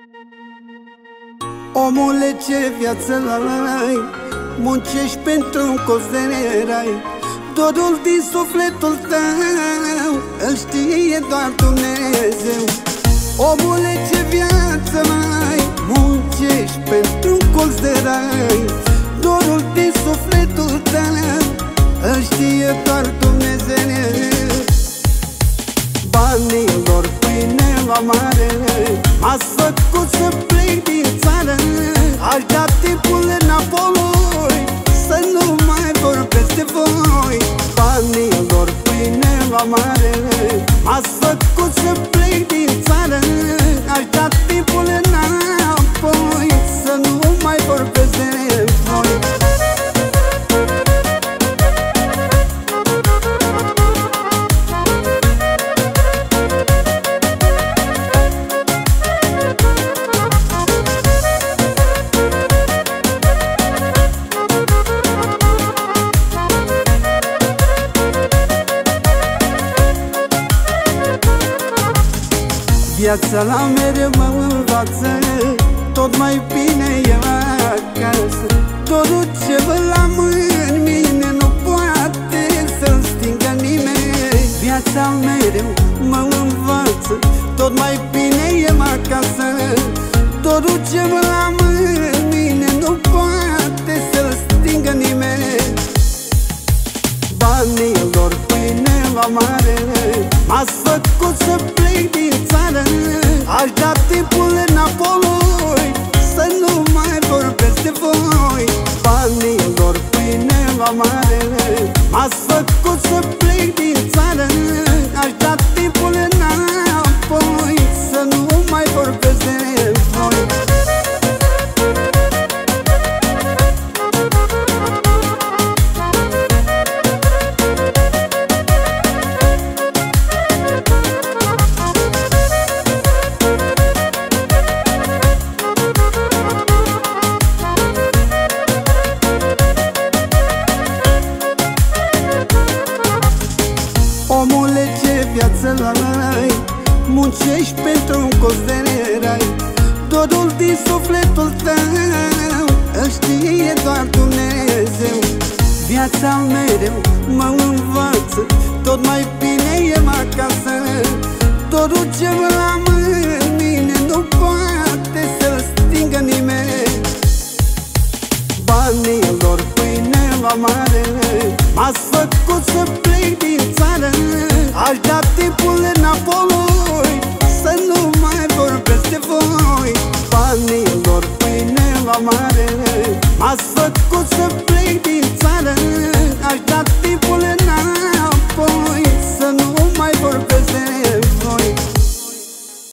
Omule, ce viață ai, muncești pentru un colț de rai. Dorul din sufletul tău îl știe doar Dumnezeu. Omule, ce viață ai, muncești pentru un colț de rai. Dorul din sufletul tău îl știe doar Dumnezeu. Banilor pâine la mare m-ați făcut să plec din țară. Aș da timpul înapoi să nu mai vorbesc de voi. Banilor pâine la mare m-ați făcut să plec din țară. Aș da timpul înapoi să nu mai vorbesc de voi. Viața la mereu mă învață, tot mai bine e acasă. Dorul ce văd la mâini mine nu poate să-l stingă nimeni. Viața mereu mă învață, tot mai bine e acasă. Dorul ce văd la mâini mine nu poate să-l stingă nimeni. Banilor pâine la mare m-ați făcut să plec din țară. Aș da timpul înapoi să nu mai vorbesc de voi. Banilor pâine la mare m-ați făcut să plec din țară. Aș da timpul înapoi să nu mai vorbesc de voi. Omule, ce viață ai, muncești pentru un colț de rai. Dorul din sufletul tău îl știe doar Dumnezeu. Viața mereu mă învață, tot mai bine e acasă. Dorul ce văd la mâini mine nu poate să-l stingă nimeni. Banilor pâine la mare m-ați făcut să plec din țară. Aș da timpul înapoi